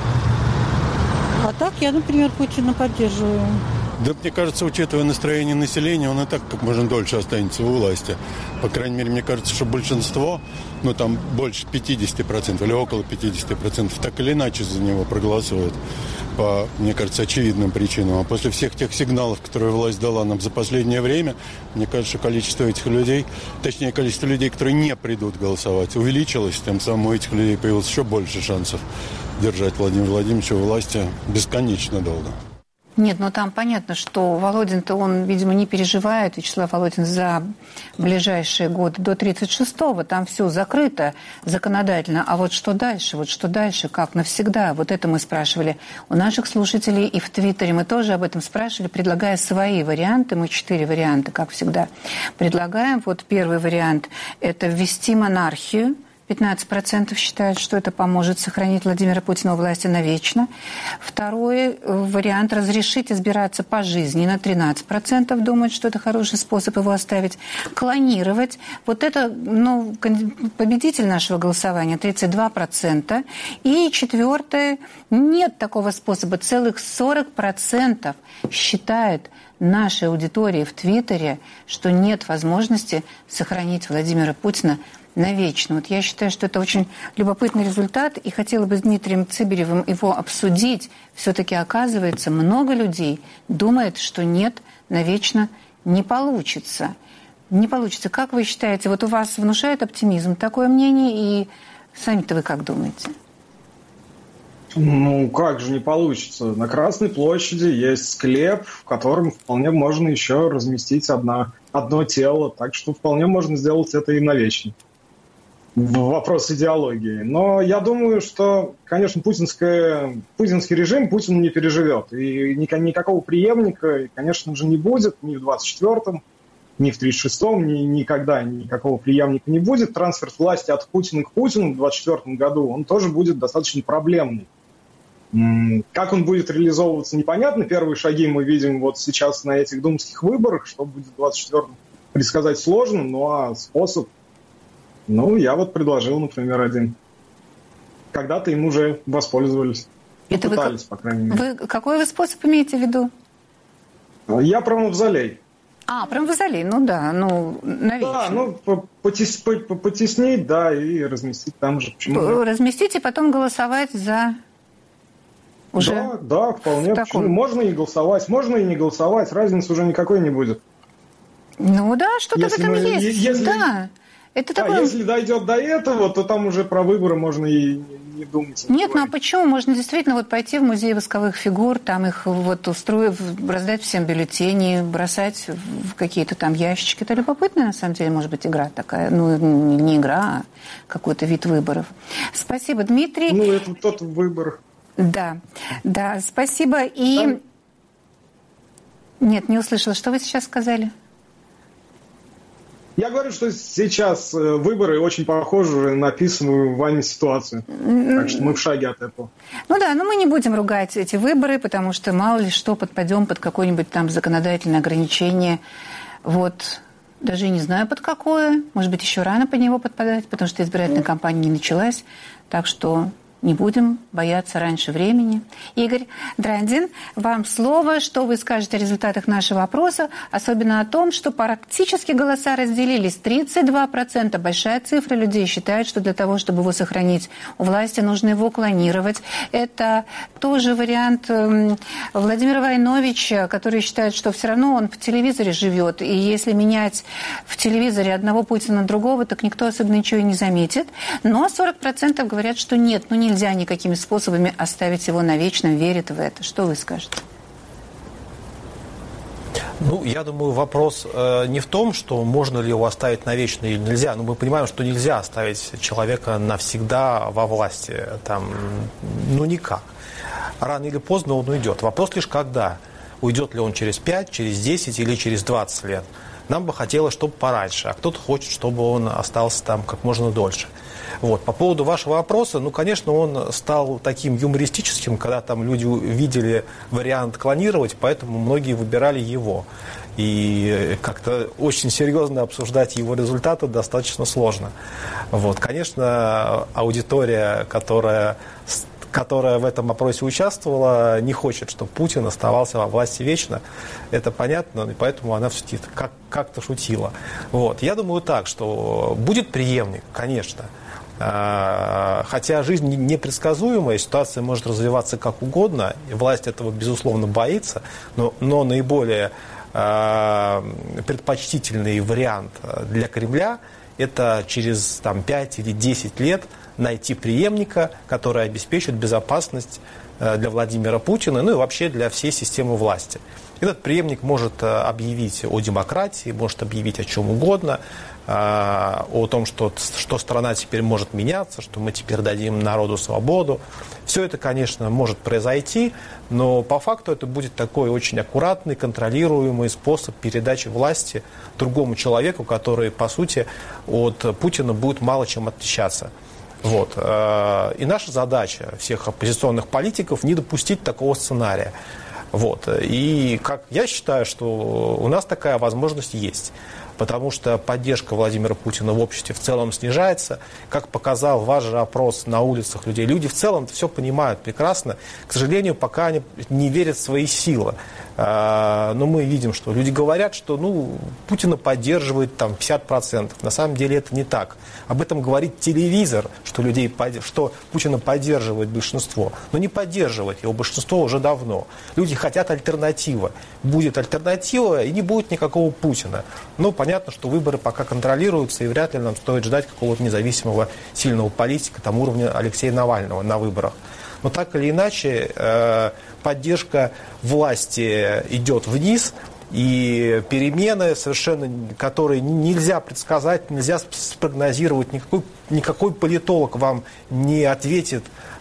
А так я, например, Путина поддерживаю. Да, мне кажется, учитывая настроение населения, он и так как можно дольше останется у власти. По крайней мере, мне кажется, что большинство, ну там больше пятьдесят процентов или около пятьдесят процентов, так или иначе за него проголосуют. По, мне кажется, очевидным причинам. А после всех тех сигналов, которые власть дала нам за последнее время, мне кажется, что количество этих людей, точнее, количество людей, которые не придут голосовать, увеличилось. Тем самым у этих людей появилось еще больше шансов держать Владимира Владимировича у власти бесконечно долго. Нет, ну там понятно, что Володин-то, он, видимо, не переживает, Вячеслав Володин, за ближайшие годы до тридцать шестого, там все закрыто законодательно. А вот что дальше? Вот что дальше? Как навсегда? Вот это мы спрашивали у наших слушателей, и в Твиттере мы тоже об этом спрашивали, предлагая свои варианты. Мы четыре варианта, как всегда, предлагаем. Вот первый вариант – это ввести монархию. пятнадцать процентов считают, что это поможет сохранить Владимира Путина у власти навечно. Второй вариант – разрешить избираться пожизненно. тринадцать процентов думают, что это хороший способ его оставить. Клонировать. Вот это, ну, победитель нашего голосования – тридцать два процента. И четвертое – нет такого способа. Целых сорок процентов считают нашей аудитории в Твиттере, что нет возможности сохранить Владимира Путина навечно. Вот я считаю, что это очень любопытный результат, и хотела бы с Дмитрием Цыберевым его обсудить. Все-таки, оказывается, много людей думает, что нет, навечно не получится. Не получится. Как вы считаете, вот у вас внушает оптимизм такое мнение, и сами-то вы как думаете? Ну, как же не получится? На Красной площади есть склеп, в котором вполне можно еще разместить одно, одно тело, так что вполне можно сделать это и навечно. Вопрос идеологии. Но я думаю, что, конечно, путинское, путинский режим Путин не переживет. И никакого преемника, конечно же, не будет ни в двадцать четвёртом, ни в тридцать шестом, ни, никогда никакого преемника не будет. Трансфер власти от Путина к Путину в двадцать четвёртом году, он тоже будет достаточно проблемный. Как он будет реализовываться, непонятно. Первые шаги мы видим вот сейчас на этих думских выборах. Что будет в двадцать четвёртом, предсказать сложно, ну а способ... Ну, я вот предложил, например, один. Когда-то им уже воспользовались. Это пытались, вы, по крайней мере. Вы, какой вы способ имеете в виду? Я про мавзолей. А, про мавзолей, ну да, ну, навечно. Да, ну, потес, потеснить, да, и разместить там же. Почему? Разместить и потом голосовать за... Уже да, да, вполне. Таком... Можно и голосовать, можно и не голосовать, разницы уже никакой не будет. Ну да, что-то в этом мы, есть. Если... Да. Это да, такое... если дойдет до этого, то там уже про выборы можно и не думать. Нет, ну а почему? Можно действительно вот пойти в музей восковых фигур, там их вот устроив, раздать всем бюллетени, бросать в какие-то там ящички. Это любопытная, на самом деле, может быть, игра такая. Ну, не игра, а какой-то вид выборов. Спасибо, Дмитрий. Ну, это тот выбор. Да, да, спасибо. И... Там... Нет, не услышала. Что вы сейчас сказали? Я говорю, что сейчас выборы очень похожи на описанную вами ситуацию. Так что мы в шаге от этого. Ну да, но мы не будем ругать эти выборы, потому что мало ли что подпадем под какое-нибудь там законодательное ограничение. Вот. Даже не знаю, под какое. Может быть, еще рано под него подпадать, потому что избирательная кампания не началась. Так что... Не будем бояться раньше времени. Игорь Драндин, вам слово. Что вы скажете о результатах нашего опроса? Особенно о том, что практически голоса разделились. тридцать два процента. Большая цифра людей считают, что для того, чтобы его сохранить у власти, нужно его клонировать. Это тоже вариант Владимира Войновича, который считает, что все равно он в телевизоре живет. И если менять в телевизоре одного Путина на другого, так никто особенно ничего и не заметит. Но сорок процентов говорят, что нет, ну не нельзя никакими способами оставить его навечно, верит в это. Что вы скажете? Ну, я думаю, вопрос э, не в том, что можно ли его оставить навечно или нельзя. Но мы понимаем, что нельзя оставить человека навсегда во власти. Там, ну, никак. Рано или поздно он уйдет. Вопрос лишь когда. Уйдет ли он через пять, через десять или через двадцать лет. Нам бы хотелось, чтобы пораньше, а кто-то хочет, чтобы он остался там как можно дольше. Вот. По поводу вашего вопроса, ну, конечно, он стал таким юмористическим, когда там люди видели вариант клонировать, поэтому многие выбирали его. И как-то очень серьезно обсуждать его результаты достаточно сложно. Вот. Конечно, аудитория, которая, которая в этом опросе участвовала, не хочет, чтобы Путин оставался во власти вечно. Это понятно, и поэтому она все-таки как- как-то шутила. Вот. Я думаю так, что будет преемник, конечно. Хотя жизнь непредсказуемая, ситуация может развиваться как угодно, и власть этого, безусловно, боится, но, но наиболее э, предпочтительный вариант для Кремля – это через там, пять или десять лет найти преемника, который обеспечит безопасность для Владимира Путина, ну и вообще для всей системы власти. Этот преемник может объявить о демократии, может объявить о чем угодно, о том, что, что страна теперь может меняться, что мы теперь дадим народу свободу. Все это, конечно, может произойти, но по факту это будет такой очень аккуратный, контролируемый способ передачи власти другому человеку, который, по сути, от Путина будет мало чем отличаться. Вот. И наша задача всех оппозиционных политиков не допустить такого сценария. Вот. И как я считаю, что у нас такая возможность есть. Потому что поддержка Владимира Путина в обществе в целом снижается. Как показал ваш же опрос на улицах людей, люди в целом все понимают прекрасно. К сожалению, пока они не верят в свои силы. Но мы видим, что люди говорят, что ну, Путина поддерживает там, пятьдесят процентов. На самом деле это не так. Об этом говорит телевизор, что, людей, что Путина поддерживает большинство. Но не поддерживает его большинство уже давно. Люди хотят альтернативы. Будет альтернатива, и не будет никакого Путина. Но понятно, что выборы пока контролируются, и вряд ли нам стоит ждать какого-то независимого сильного политика там, уровня Алексея Навального на выборах. Но так или иначе, поддержка власти идет вниз, и перемены, совершенно, которые нельзя предсказать, нельзя спрогнозировать, никакой, никакой политолог вам не ответит,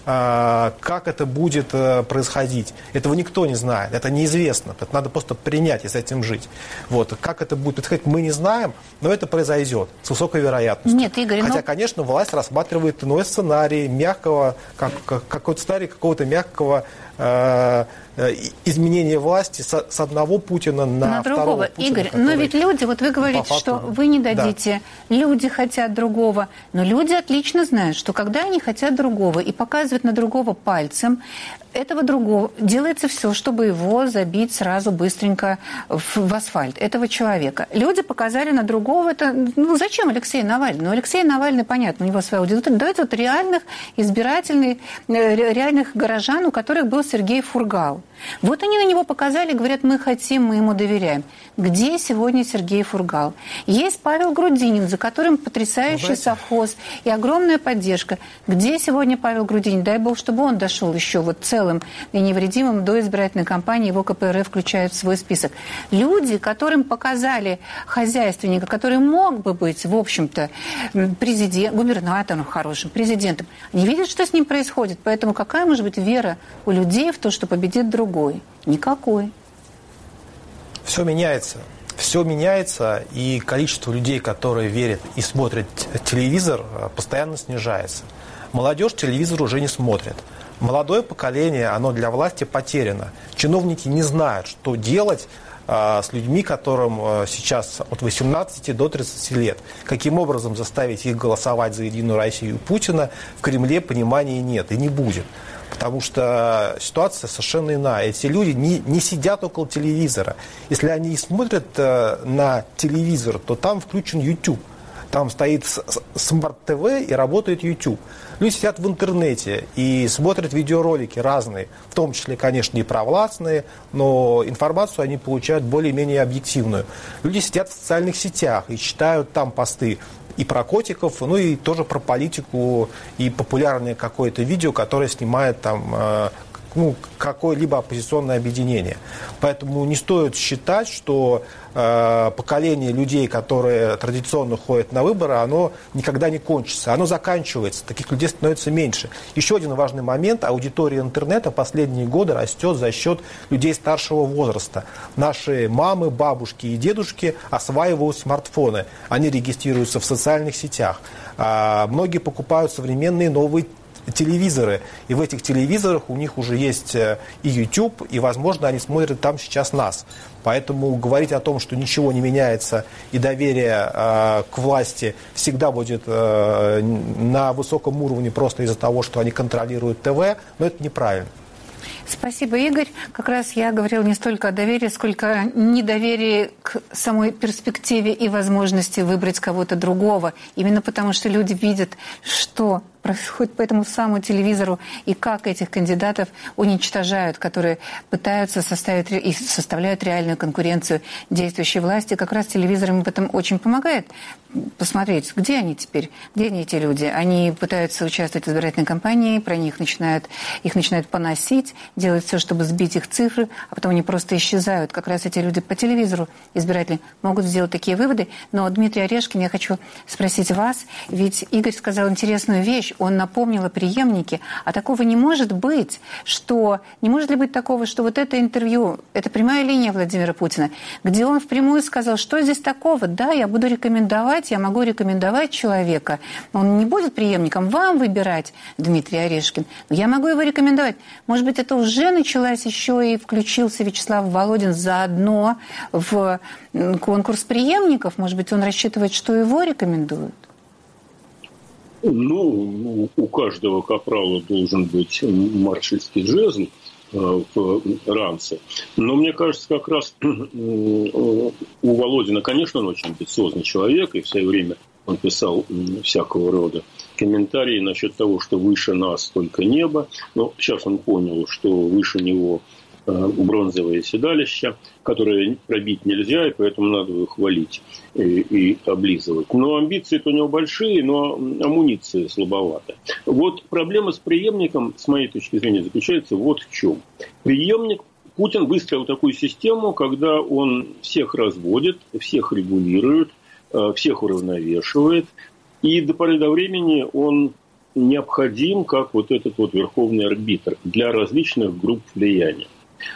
как это будет происходить. Этого никто не знает, это неизвестно. Это надо просто принять и с этим жить. Вот. Как это будет происходить, мы не знаем, но это произойдет с высокой вероятностью. Нет, Игорь, Хотя, но... конечно, власть рассматривает иной сценарий, мягкого, как, как, какой-то сценарий какого-то мягкого э, изменения власти с, с одного Путина на, на второго другого. Путина. Игорь, который, но ведь люди, вот вы говорите, факту, что вы не дадите, да. люди хотят другого, но люди отлично знают, что когда они хотят другого и показывают на другого пальцем, этого другого делается все, чтобы его забить сразу быстренько в, в асфальт, этого человека. Люди показали на другого, это, ну зачем Алексей Навальный? Ну Алексей Навальный, понятно, у него своя аудитория, давайте вот реальных избирательных, реальных горожан, у которых был Сергей Фургал. Вот они на него показали, говорят, мы хотим, мы ему доверяем. Где сегодня Сергей Фургал? Есть Павел Грудинин, за которым потрясающий ну, совхоз и огромная поддержка. Где сегодня Павел Грудинин? Дай бог, чтобы он дошел еще вот целым и невредимым до избирательной кампании, его ка пэ эр эф включает в свой список. Люди, которым показали хозяйственника, который мог бы быть, в общем-то, президент, губернатором хорошим, президентом, они видят, что с ним происходит. Поэтому какая может быть вера у людей в то, что победит другой? Никакой. Все меняется. Все меняется, и количество людей, которые верят и смотрят телевизор, постоянно снижается. Молодежь телевизор уже не смотрит. Молодое поколение, оно для власти потеряно. Чиновники не знают, что делать а, с людьми, которым а, сейчас от восемнадцати до тридцати лет. Каким образом заставить их голосовать за Единую Россию Путина, в Кремле понимания нет и не будет. Потому что ситуация совершенно иная. Эти люди не, не сидят около телевизора. Если они смотрят э, на телевизор, то там включен YouTube. Там стоит смарт-ТВ и работает YouTube. Люди сидят в интернете и смотрят видеоролики разные, в том числе, конечно, и провластные, но информацию они получают более-менее объективную. Люди сидят в социальных сетях и читают там посты и про котиков, ну и тоже про политику, и популярное какое-то видео, которое снимает там ну, какое-либо оппозиционное объединение. Поэтому не стоит считать, что э, поколение людей, которые традиционно ходят на выборы, оно никогда не кончится. Оно заканчивается, таких людей становится меньше. Еще один важный момент. Аудитория интернета последние годы растет за счет людей старшего возраста. Наши мамы, бабушки и дедушки осваивают смартфоны. Они регистрируются в социальных сетях. А многие покупают современные новые телевизоры. И в этих телевизорах у них уже есть и YouTube, и, возможно, они смотрят там сейчас нас. Поэтому говорить о том, что ничего не меняется и доверие э, к власти всегда будет э, на высоком уровне просто из-за того, что они контролируют ТВ, но это неправильно. Спасибо, Игорь. Как раз я говорила не столько о доверии, сколько о недоверии к самой перспективе и возможности выбрать кого-то другого. Именно потому, что люди видят, что происходит по этому самому телевизору и как этих кандидатов уничтожают, которые пытаются составить и составляют реальную конкуренцию действующей власти. Как раз телевизор им в этом очень помогает посмотреть, где они теперь, где они, эти люди. Они пытаются участвовать в избирательной кампании, про них начинают, их начинают поносить, делать все, чтобы сбить их цифры, а потом они просто исчезают. Как раз эти люди по телевизору, избиратели, могут сделать такие выводы. Но, Дмитрий Орешкин, я хочу спросить вас, ведь Игорь сказал интересную вещь, он напомнил о преемнике, а такого не может быть, что, не может ли быть такого, что вот это интервью, это прямая линия Владимира Путина, где он впрямую сказал, что здесь такого, да, я буду рекомендовать, я могу рекомендовать человека, он не будет преемником, вам выбирать, Дмитрий Орешкин, но я могу его рекомендовать. Может быть, это уже началось еще и включился Вячеслав Володин заодно в конкурс преемников, может быть, он рассчитывает, что его рекомендуют? Ну, у каждого капрала должен быть маршальский жезл в ранце. Но мне кажется, как раз у Володина, конечно, он очень амбициозный человек, и в свое время он писал всякого рода комментарии насчет того, что выше нас только небо. Но сейчас он понял, что выше него бронзовое седалище, которое пробить нельзя, и поэтому надо его хвалить и, и облизывать. Но амбиции-то у него большие, но амуниции слабовато. Вот проблема с преемником, с моей точки зрения, заключается вот в чем. Преемник, Путин выстроил такую систему, когда он всех разводит, всех регулирует, всех уравновешивает, и до поры до времени он необходим как вот этот вот верховный арбитр для различных групп влияния.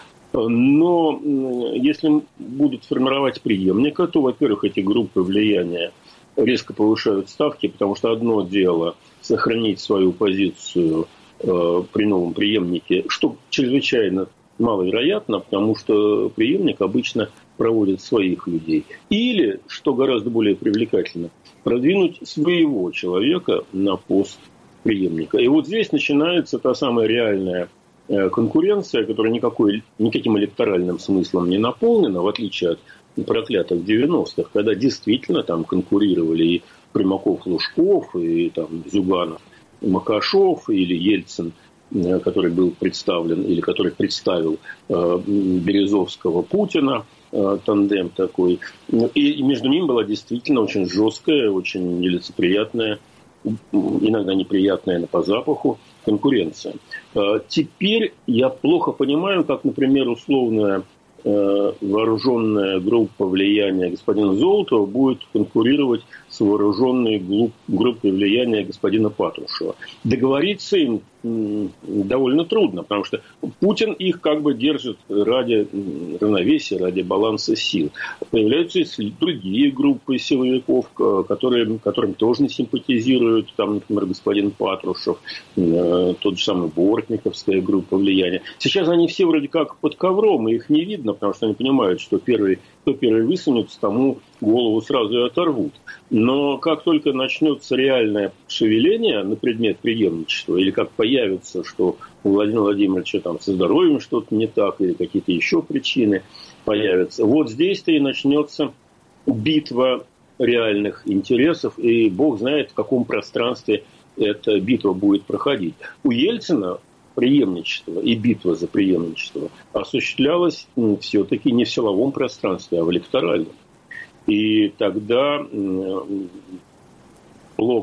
Но если будут формировать преемника, то, во-первых, эти группы влияния резко повышают ставки, потому что одно дело сохранить свою позицию э, при новом преемнике, что чрезвычайно маловероятно, потому что преемник обычно проводит своих людей. Или, что гораздо более привлекательно, продвинуть своего человека на пост преемника. И вот здесь начинается та самая реальная конкуренция, которая никакой, никаким электоральным смыслом не наполнена, в отличие от проклятых девяностых, когда действительно там конкурировали и Примаков-Лужков, и там Зюганов, Макашов, или Ельцин, который был представлен, или который представил э, Березовского Путина, э, тандем такой. И, и между ними была действительно очень жесткая, очень нелицеприятная, иногда неприятная по запаху конкуренция. Теперь я плохо понимаю, как, например, условная вооруженная группа влияния господина Золотова будет конкурировать с вооруженной группой влияния господина Патрушева. Договориться им довольно трудно, потому что Путин их как бы держит ради равновесия, ради баланса сил. Появляются и другие группы силовиков, которые, которым тоже не симпатизируют, там, например, господин Патрушев, тот же самый Бортниковская группа влияния. Сейчас они все вроде как под ковром, и их не видно, потому что они понимают, что первый, кто первый высунется, тому голову сразу и оторвут. Но как только начнется реальное шевеление на предмет преемничества, или как появится, что у Владимира Владимировича там со здоровьем что-то не так, или какие-то еще причины появятся, вот здесь-то и начнется битва реальных интересов, и Бог знает, в каком пространстве эта битва будет проходить. У Ельцина преемничество и битва за преемничество осуществлялась все-таки не в силовом пространстве, а в электоральном. И тогда блок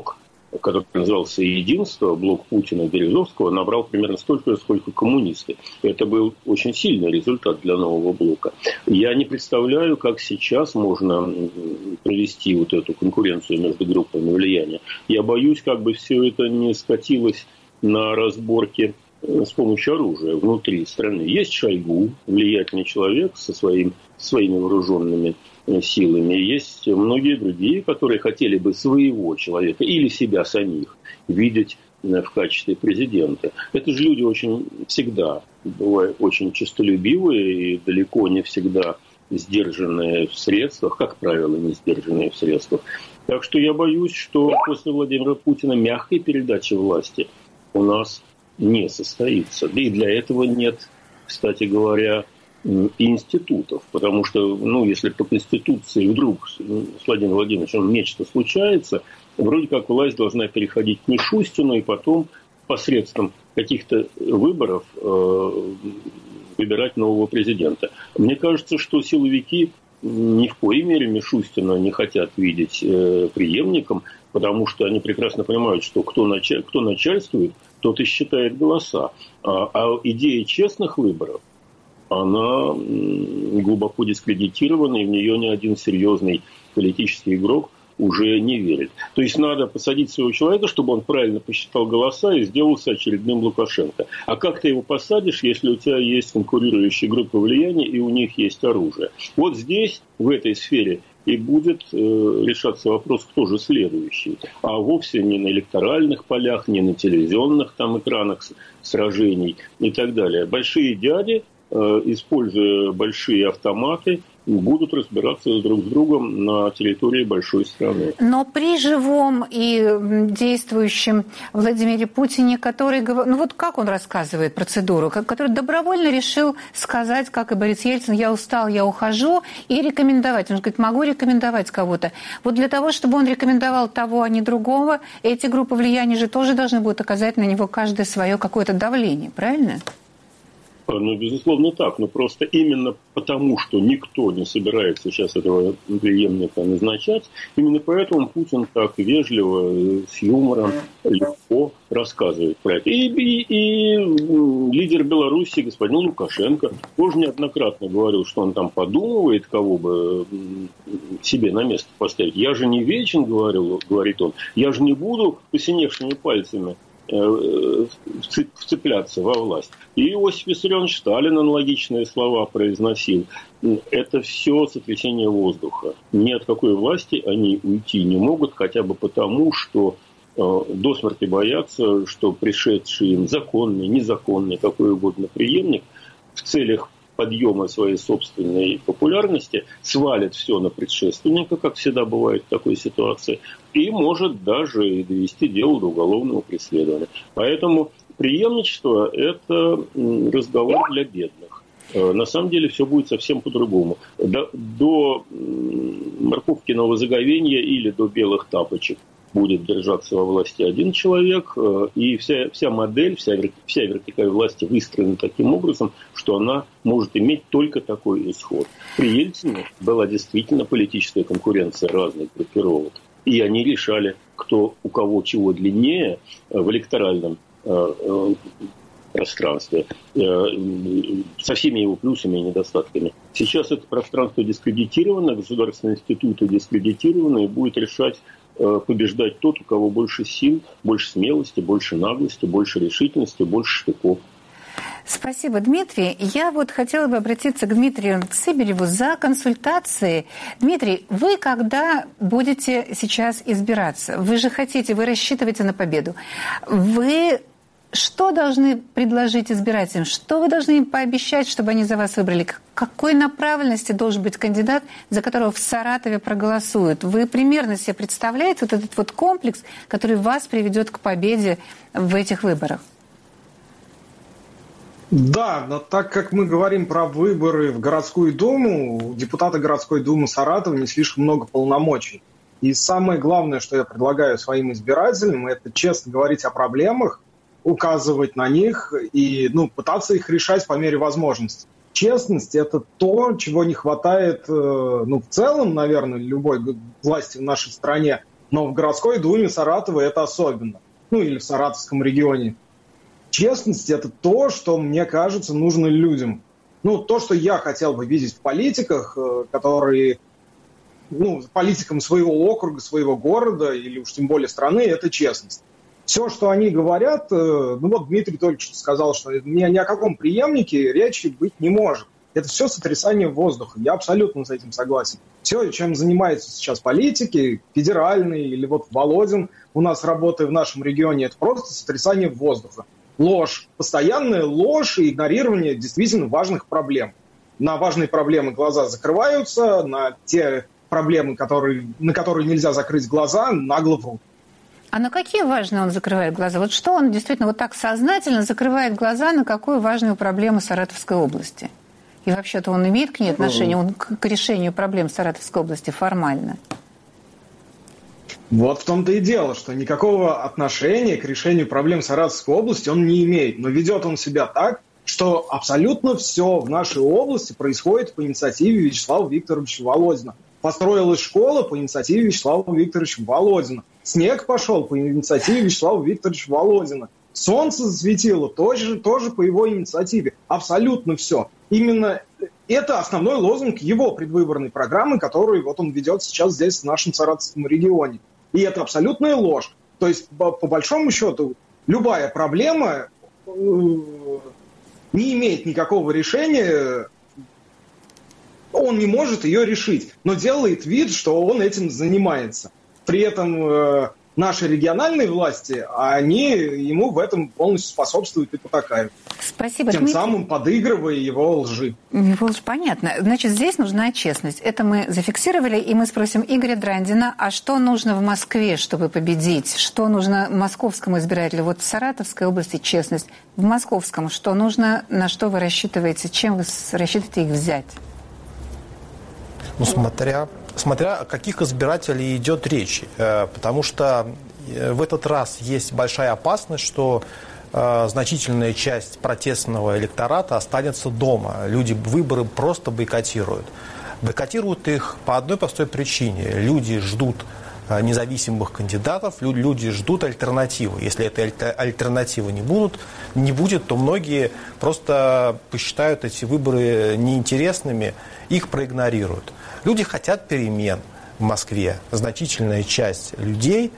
который назывался «Единство», блок Путина и Березовского, набрал примерно столько, сколько коммунисты. Это был очень сильный результат для нового блока. Я не представляю, как сейчас можно провести вот эту конкуренцию между группами влияния. Я боюсь, как бы все это не скатилось на разборки с помощью оружия внутри страны. Есть Шойгу, влиятельный человек со своим, своими вооруженными силами. Есть многие другие, которые хотели бы своего человека или себя самих видеть в качестве президента. Это же люди очень всегда бывают очень честолюбивые и далеко не всегда сдержанные в средствах, как правило, не сдержанные в средствах. Так что я боюсь, что после Владимира Путина мягкой передачи власти у нас не состоится. Да и для этого нет, кстати говоря, институтов. Потому что, ну, если по Конституции вдруг с Владимиром Владимировичем нечто случается, вроде как власть должна переходить к Мишустину и потом посредством каких-то выборов э, выбирать нового президента. Мне кажется, что силовики ни в коей мере Мишустина не хотят видеть э, преемником, потому что они прекрасно понимают, что кто, началь... кто начальствует, тот и считает голоса. А, а идея честных выборов, она глубоко дискредитирована, и в нее ни один серьезный политический игрок уже не верит. То есть надо посадить своего человека, чтобы он правильно посчитал голоса и сделался очередным Лукашенко. А как ты его посадишь, если у тебя есть конкурирующие группы влияния и у них есть оружие? Вот здесь, в этой сфере, и будет э, решаться вопрос, кто же следующий. А вовсе не на электоральных полях, не на телевизионных там экранах сражений и так далее. Большие дяди, э, используя большие автоматы, будут разбираться друг с другом на территории большой страны. Но при живом и действующем Владимире Путине, который, ну вот как он рассказывает процедуру, который добровольно решил сказать, как и Борис Ельцин, я устал, я ухожу, и рекомендовать. Он говорит, могу рекомендовать кого-то. Вот для того, чтобы он рекомендовал того, а не другого, эти группы влияния же тоже должны будут оказать на него каждое свое какое-то давление, правильно? Ну, безусловно, так. Но просто именно потому, что никто не собирается сейчас этого преемника назначать, именно поэтому Путин так вежливо, с юмором, легко рассказывает про это. И, и, и лидер Беларуси, господин Лукашенко, тоже неоднократно говорил, что он там подумывает, кого бы себе на место поставить. Я же не вечен, говорил, говорит он, я же не буду посиневшими пальцами вцепляться во власть. И Иосиф Виссарионович Сталин аналогичные слова произносил. Это все сотрясение воздуха. Ни от какой власти они уйти не могут, хотя бы потому, что э, до смерти боятся, что пришедший им законный, незаконный, какой угодно преемник в целях подъема своей собственной популярности свалит все на предшественника, как всегда бывает в такой ситуации, и может даже и довести дело до уголовного преследования. Поэтому преемничество – это разговор для бедных. На самом деле все будет совсем по-другому. До, до морковкиного заговения или до белых тапочек будет держаться во власти один человек, и вся, вся модель, вся, вся вертикаль власти выстроена таким образом, что она может иметь только такой исход. При Ельцине была действительно политическая конкуренция разных группировок, и они решали, кто у кого чего длиннее в электоральном пространстве, со всеми его плюсами и недостатками. Сейчас это пространство дискредитировано, государственные институты дискредитированы, и будет решать, побеждать тот, у кого больше сил, больше смелости, больше наглости, больше решительности, больше штыков. Спасибо, Дмитрий. Я вот хотела бы обратиться к Дмитрию Цыбелеву за консультацией. Дмитрий, вы когда будете сейчас избираться? Вы же хотите, вы рассчитываете на победу. Вы что должны предложить избирателям? Что вы должны им пообещать, чтобы они за вас выбрали? Какой направленности должен быть кандидат, за которого в Саратове проголосуют? Вы примерно себе представляете вот этот вот комплекс, который вас приведет к победе в этих выборах? Да, но так как мы говорим про выборы в городскую думу, у депутата городской думы Саратова не слишком много полномочий. И самое главное, что я предлагаю своим избирателям, это честно говорить о проблемах, указывать на них и ну, пытаться их решать по мере возможности. Честность – это то, чего не хватает ну, в целом, наверное, любой власти в нашей стране, Но в городской думе Саратова это особенно. Ну, или в Саратовском регионе. Честность – это то, что, мне кажется, нужно людям. Ну, то, что я хотел бы видеть в политиках, которые, ну, политикам своего округа, своего города, или уж тем более страны, это честность. Все, что они говорят, ну вот Дмитрий только что сказал, что ни, ни о каком преемнике речи быть не может. Это все сотрясание воздуха. Я абсолютно с этим согласен. Все, чем занимаются сейчас политики, федеральные или вот Володин у нас работая в нашем регионе, это просто сотрясание воздуха. Ложь. Постоянная ложь и игнорирование действительно важных проблем. На важные проблемы глаза закрываются, на те проблемы, которые, на которые нельзя закрыть глаза, нагло врут. А на какие важные он закрывает глаза? Вот что он действительно вот так сознательно закрывает глаза на какую важную проблему Саратовской области? И вообще-то он имеет к ней отношение, он к, к решению проблем Саратовской области формально? Вот в том-то и дело, что никакого отношения к решению проблем Саратовской области он не имеет. Но ведет он себя так, что абсолютно все в нашей области происходит по инициативе Вячеслава Викторовича Володина. Построилась школа по инициативе Вячеслава Викторовича Володина. Снег пошел по инициативе Вячеслава Викторовича Володина. Солнце засветило тоже, тоже по его инициативе. Абсолютно все. Именно это основной лозунг его предвыборной программы, которую вот он ведет сейчас здесь, в нашем Саратовском регионе. И это абсолютная ложь. То есть, по, по большому счету, любая проблема э, не имеет никакого решения, он не может ее решить, но делает вид, что он этим занимается. При этом э, наши региональные власти, они ему в этом полностью способствуют и потакают. Спасибо, Тем Дмитрий. самым подыгрывая его лжи. Его лжь, понятно. Значит, здесь нужна честность. Это мы зафиксировали, и мы спросим Игоря Драндина, а что нужно в Москве, чтобы победить? Что нужно московскому избирателю? Вот в Саратовской области честность. В московском что нужно, на что вы рассчитываете? Чем вы рассчитываете их взять? Ну, смотря, смотря о каких избирателей идет речь. Потому что в этот раз есть большая опасность, что значительная часть протестного электората останется дома. Люди выборы просто бойкотируют. Бойкотируют их по одной простой причине. Люди ждут независимых кандидатов, люди ждут альтернативы. Если этой альтернативы не будут, не будет, то многие просто посчитают эти выборы неинтересными, их проигнорируют. Люди хотят перемен в Москве. Значительная часть людей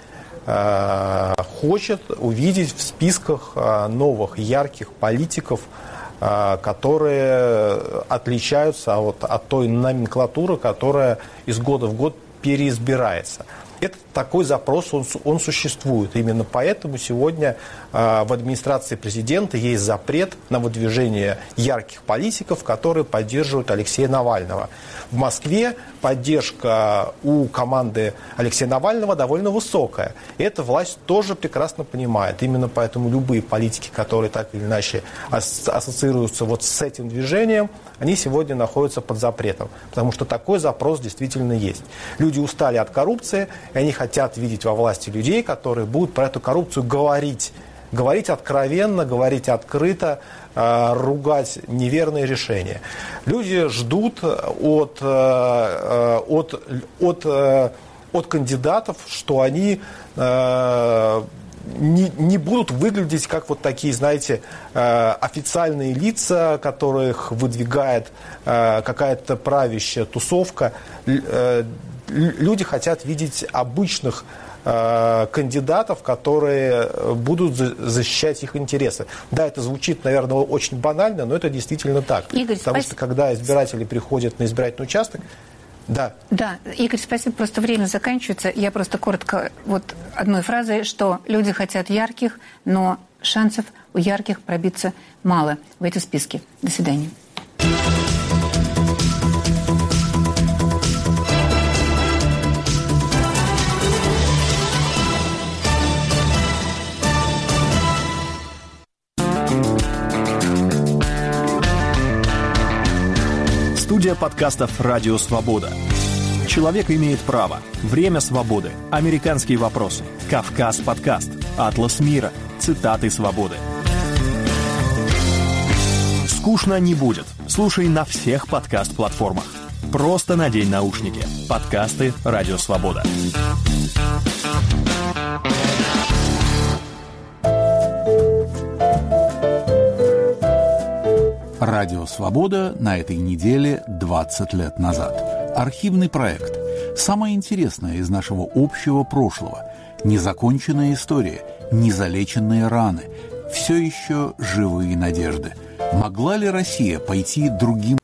э, хочет увидеть в списках э, новых, ярких политиков, э, которые отличаются от, от той номенклатуры, которая из года в год переизбирается. Это такой запрос, он, он существует. Именно поэтому сегодня э, в администрации президента есть запрет на выдвижение ярких политиков, которые поддерживают Алексея Навального. В Москве поддержка у команды Алексея Навального довольно высокая. И эта власть тоже прекрасно понимает. Именно поэтому любые политики, которые так или иначе ассоциируются вот с этим движением, они сегодня находятся под запретом. Потому что такой запрос действительно есть. Люди устали от коррупции, и они хотят видеть во власти людей, которые будут про эту коррупцию говорить. Говорить откровенно, говорить открыто, э, ругать неверные решения. Люди ждут от, э, от, от, э, от кандидатов, что они э, не, не будут выглядеть как вот такие, знаете, э, официальные лица, которых выдвигает э, какая-то правящая тусовка. Э, люди хотят видеть обычных кандидатов, которые будут защищать их интересы. Да, это звучит, наверное, очень банально, но это действительно так. Игорь, Потому спасибо. Что когда избиратели приходят на избирательный участок, да. Да, Игорь, спасибо, просто время заканчивается. Я просто коротко, вот одной фразой, что люди хотят ярких, но шансов у ярких пробиться мало в эти списки. До свидания. Студия подкастов «Радио Свобода». Человек имеет право. Время свободы. Американские вопросы. Кавказ подкаст. Атлас мира. Цитаты свободы. Скучно не будет. Слушай на всех подкаст-платформах. Просто надень наушники. Подкасты «Радио Свобода». Радио «Свобода» на этой неделе двадцать лет назад. Архивный проект. Самое интересное из нашего общего прошлого. Незаконченная история, незалеченные раны. Все еще живые надежды. Могла ли Россия пойти другим